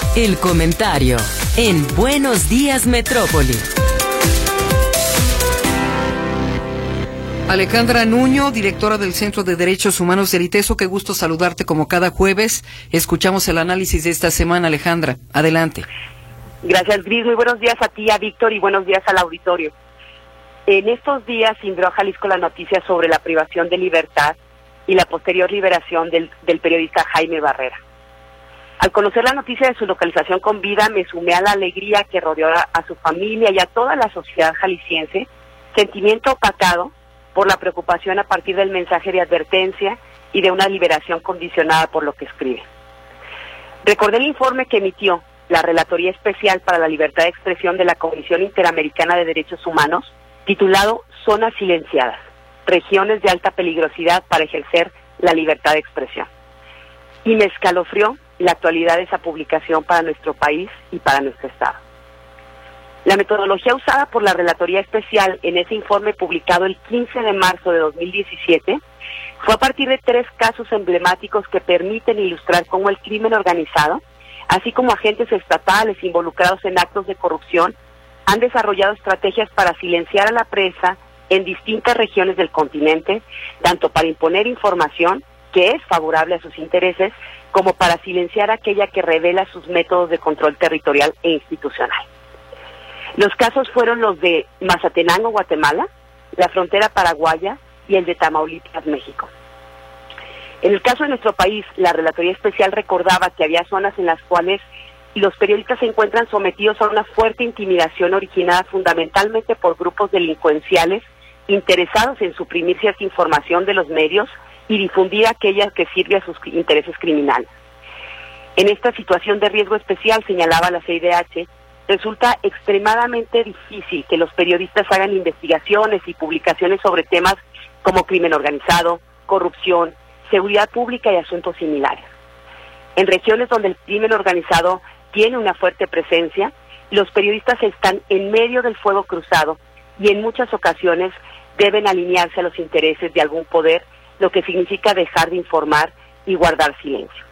El comentario en Buenos Días Metrópoli. Alejandra Nuño, directora del Centro de Derechos Humanos del ITESO, qué gusto saludarte como cada jueves. Escuchamos el análisis de esta semana, Alejandra. Adelante. Gracias, Gris. Muy buenos días a ti, a Víctor, y buenos días al auditorio. En estos días cimbró a Jalisco la noticia sobre la privación de libertad y la posterior liberación del periodista Jaime Barrera. Al conocer la noticia de su localización con vida, me sumé a la alegría que rodeó a su familia y a toda la sociedad jalisciense, sentimiento opacado por la preocupación a partir del mensaje de advertencia y de una liberación condicionada por lo que escribe. Recordé el informe que emitió la Relatoría Especial para la Libertad de Expresión de la Comisión Interamericana de Derechos Humanos, titulado Zonas Silenciadas, regiones de alta peligrosidad para ejercer la libertad de expresión. Y me escalofrió la actualidad de esa publicación para nuestro país y para nuestro Estado. La metodología usada por la Relatoría Especial en ese informe publicado el 15 de marzo de 2017 fue a partir de 3 casos emblemáticos que permiten ilustrar cómo el crimen organizado, así como agentes estatales involucrados en actos de corrupción, han desarrollado estrategias para silenciar a la prensa en distintas regiones del continente, tanto para imponer información que es favorable a sus intereses, como para silenciar aquella que revela sus métodos de control territorial e institucional. Los casos fueron los de Mazatenango, Guatemala, la frontera paraguaya y el de Tamaulipas, México. En el caso de nuestro país, la Relatoría Especial recordaba que había zonas en las cuales los periodistas se encuentran sometidos a una fuerte intimidación originada fundamentalmente por grupos delincuenciales interesados en suprimir cierta información de los medios y difundir aquella que sirve a sus intereses criminales. En esta situación de riesgo especial, señalaba la CIDH, resulta extremadamente difícil que los periodistas hagan investigaciones y publicaciones sobre temas como crimen organizado, corrupción, seguridad pública y asuntos similares. En regiones donde el crimen organizado tiene una fuerte presencia, los periodistas están en medio del fuego cruzado y en muchas ocasiones deben alinearse a los intereses de algún poder, lo que significa dejar de informar y guardar silencio.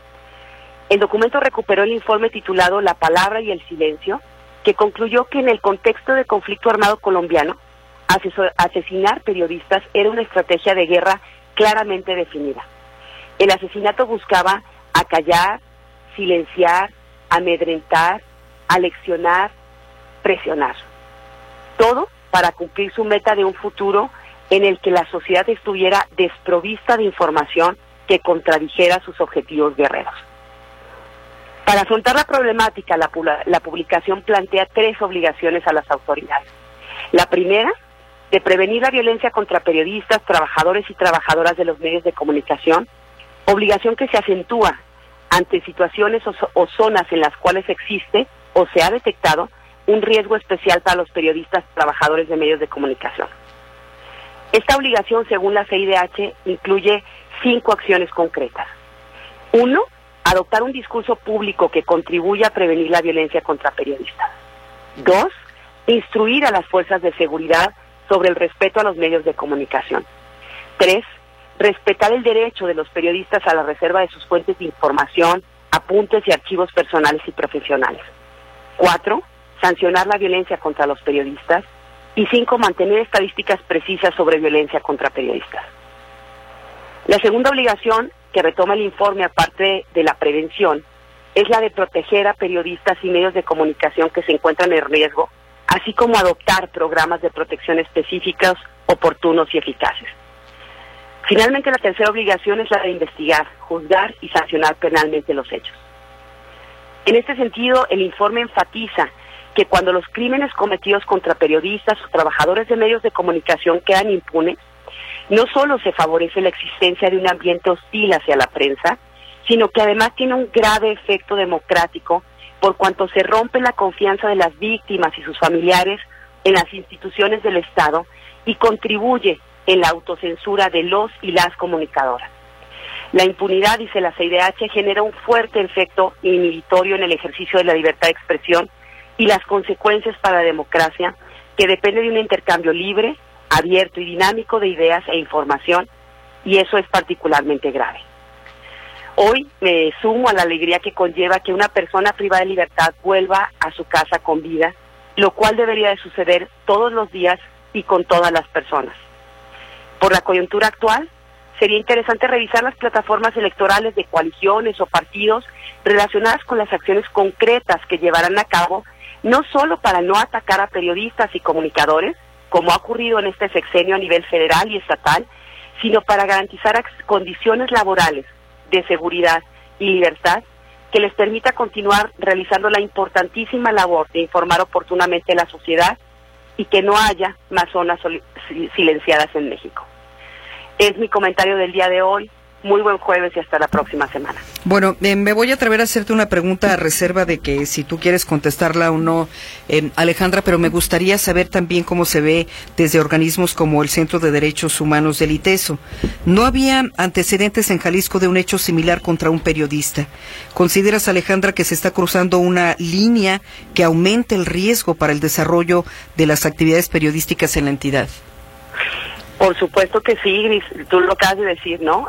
El documento recuperó el informe titulado La palabra y el silencio, que concluyó que en el contexto de conflicto armado colombiano, asesinar periodistas era una estrategia de guerra claramente definida. El asesinato buscaba acallar, silenciar, amedrentar, aleccionar, presionar. Todo para cumplir su meta de un futuro en el que la sociedad estuviera desprovista de información que contradijera sus objetivos guerreros. Para afrontar la problemática, la publicación plantea 3 obligaciones a las autoridades. La primera, de prevenir la violencia contra periodistas, trabajadores y trabajadoras de los medios de comunicación, obligación que se acentúa ante situaciones o zonas en las cuales existe o se ha detectado un riesgo especial para los periodistas, trabajadores de medios de comunicación. Esta obligación, según la CIDH, incluye 5 acciones concretas. 1, adoptar un discurso público que contribuya a prevenir la violencia contra periodistas. 2, instruir a las fuerzas de seguridad sobre el respeto a los medios de comunicación. 3, respetar el derecho de los periodistas a la reserva de sus fuentes de información, apuntes y archivos personales y profesionales. 4, sancionar la violencia contra los periodistas. Y 5, mantener estadísticas precisas sobre violencia contra periodistas. La segunda obligación que retoma el informe, aparte de la prevención, es la de proteger a periodistas y medios de comunicación que se encuentran en riesgo, así como adoptar programas de protección específicos, oportunos y eficaces. Finalmente, la tercera obligación es la de investigar, juzgar y sancionar penalmente los hechos. En este sentido, el informe enfatiza que cuando los crímenes cometidos contra periodistas o trabajadores de medios de comunicación quedan impunes, no solo se favorece la existencia de un ambiente hostil hacia la prensa, sino que además tiene un grave efecto democrático por cuanto se rompe la confianza de las víctimas y sus familiares en las instituciones del Estado y contribuye en la autocensura de los y las comunicadoras. La impunidad, dice la CIDH, genera un fuerte efecto inhibitorio en el ejercicio de la libertad de expresión y las consecuencias para la democracia, que depende de un intercambio libre, abierto y dinámico de ideas e información, y eso es particularmente grave. Hoy me sumo a la alegría que conlleva que una persona privada de libertad vuelva a su casa con vida, lo cual debería de suceder todos los días y con todas las personas. Por la coyuntura actual, sería interesante revisar las plataformas electorales de coaliciones o partidos relacionadas con las acciones concretas que llevarán a cabo, no solo para no atacar a periodistas y comunicadores, como ha ocurrido en este sexenio a nivel federal y estatal, sino para garantizar condiciones laborales de seguridad y libertad que les permita continuar realizando la importantísima labor de informar oportunamente a la sociedad y que no haya más zonas silenciadas en México. Es mi comentario del día de hoy. Muy buen jueves y hasta la próxima semana. Bueno, me voy a atrever a hacerte una pregunta a reserva de que si tú quieres contestarla o no, Alejandra, pero me gustaría saber también cómo se ve desde organismos como el Centro de Derechos Humanos del ITESO. No había antecedentes en Jalisco de un hecho similar contra un periodista. ¿Consideras, Alejandra, que se está cruzando una línea que aumente el riesgo para el desarrollo de las actividades periodísticas en la entidad? Por supuesto que sí, Gris, tú lo acabas de decir, ¿no?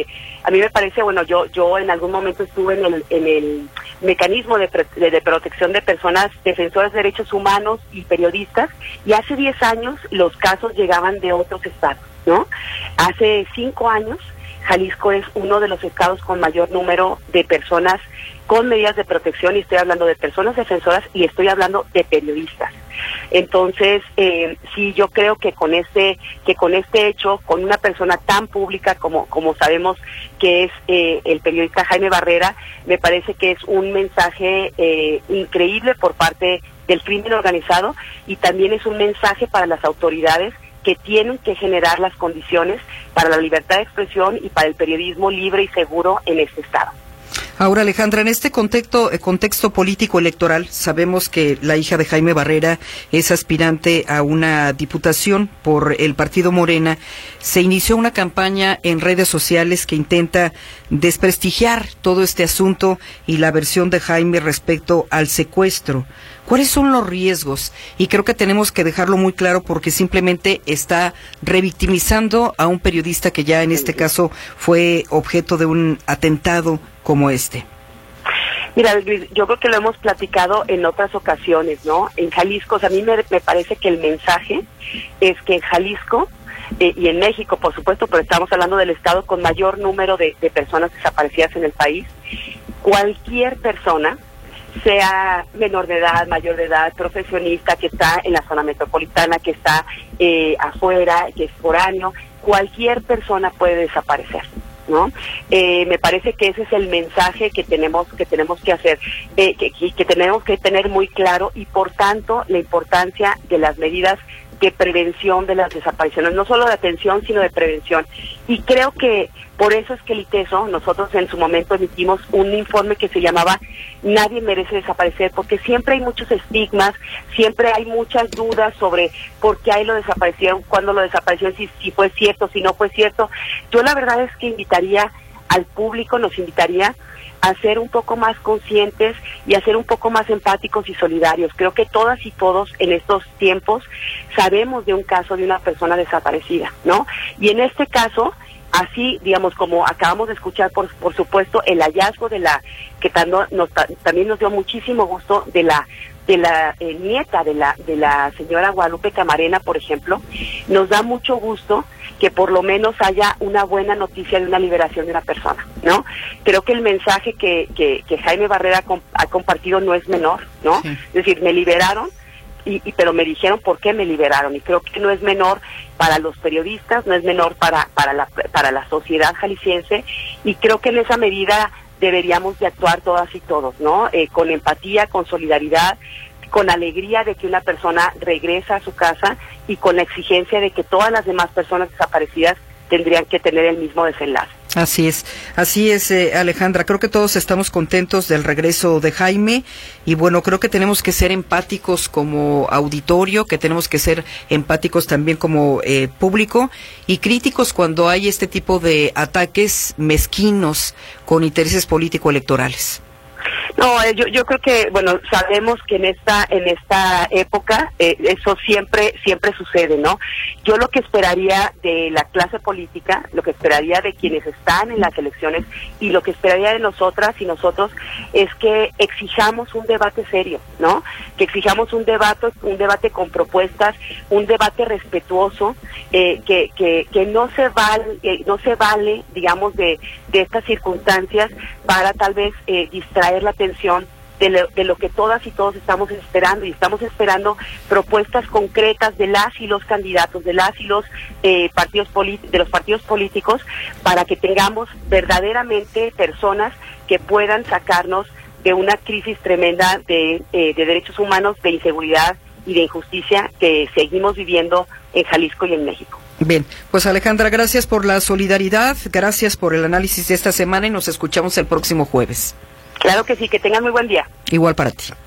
A mí me parece, bueno, yo en algún momento estuve en el mecanismo de protección de personas defensoras de derechos humanos y periodistas, y hace 10 años los casos llegaban de otros estados, ¿no? Hace 5 años, Jalisco es uno de los estados con mayor número de personas con medidas de protección, y estoy hablando de personas defensoras y estoy hablando de periodistas. Entonces, sí, yo creo que con este hecho, con una persona tan pública como sabemos que es el periodista Jaime Barrera, me parece que es un mensaje increíble por parte del crimen organizado, y también es un mensaje para las autoridades que tienen que generar las condiciones para la libertad de expresión y para el periodismo libre y seguro en este estado. Ahora, Alejandra, en este contexto político electoral, sabemos que la hija de Jaime Barrera es aspirante a una diputación por el partido Morena. Se inició una campaña en redes sociales que intenta desprestigiar todo este asunto y la versión de Jaime respecto al secuestro. ¿Cuáles son los riesgos? Y creo que tenemos que dejarlo muy claro, porque simplemente está revictimizando a un periodista que ya en este caso fue objeto de un atentado como este. Mira, yo creo que lo hemos platicado en otras ocasiones, ¿no? En Jalisco, o sea, a mí me parece que el mensaje es que en Jalisco y en México, por supuesto, pero estamos hablando del estado con mayor número de personas desaparecidas en el país, cualquier persona, sea menor de edad, mayor de edad, profesionista, que está en la zona metropolitana, que está afuera, que es foráneo, cualquier persona puede desaparecer, ¿no? Me parece que ese es el mensaje que tenemos que hacer, que tenemos que tener muy claro, y por tanto la importancia de las medidas de prevención de las desapariciones, no solo de atención, sino de prevención. Y creo que por eso es que el ITESO, nosotros en su momento emitimos un informe que se llamaba Nadie merece desaparecer, porque siempre hay muchos estigmas, siempre hay muchas dudas sobre por qué ahí lo desaparecieron, cuándo lo desaparecieron, si fue cierto, si no fue cierto. Yo la verdad es que invitaría al público, nos invitaría a ser un poco más conscientes y a ser un poco más empáticos y solidarios. Creo que todas y todos en estos tiempos sabemos de un caso de una persona desaparecida, ¿no? Y en este caso, así, digamos, como acabamos de escuchar, por supuesto, el hallazgo de la, que también nos dio muchísimo gusto, de la nieta de la señora Guadalupe Camarena, por ejemplo, nos da mucho gusto que por lo menos haya una buena noticia de una liberación de una persona, ¿no? Creo que el mensaje que Jaime Barrera ha compartido no es menor, ¿no? Sí. Es decir, me liberaron, pero me dijeron por qué me liberaron, y creo que no es menor para los periodistas, no es menor para la sociedad jalisciense, y creo que en esa medida deberíamos de actuar todas y todos, ¿no? Con empatía, con solidaridad, con alegría de que una persona regresa a su casa, y con la exigencia de que todas las demás personas desaparecidas tendrían que tener el mismo desenlace. Así es, Alejandra. Creo que todos estamos contentos del regreso de Jaime, y bueno, creo que tenemos que ser empáticos como auditorio, que tenemos que ser empáticos también como público, y críticos cuando hay este tipo de ataques mezquinos con intereses político-electorales. No, yo creo que, bueno, sabemos que en esta época eso siempre sucede, ¿no? Yo lo que esperaría de la clase política, lo que esperaría de quienes están en las elecciones y lo que esperaría de nosotras y nosotros es que exijamos un debate serio, ¿no? Que exijamos un debate con propuestas, un debate respetuoso, que no se vale, digamos, de estas circunstancias para tal vez distraer la atención de lo que todas y todos estamos esperando, y estamos esperando propuestas concretas de las y los candidatos, de las y los partidos políticos, para que tengamos verdaderamente personas que puedan sacarnos de una crisis tremenda de derechos humanos, de inseguridad y de injusticia que seguimos viviendo en Jalisco y en México. Bien, pues Alejandra, gracias por la solidaridad, gracias por el análisis de esta semana y nos escuchamos el próximo jueves. Claro que sí, que tengan muy buen día. Igual para ti.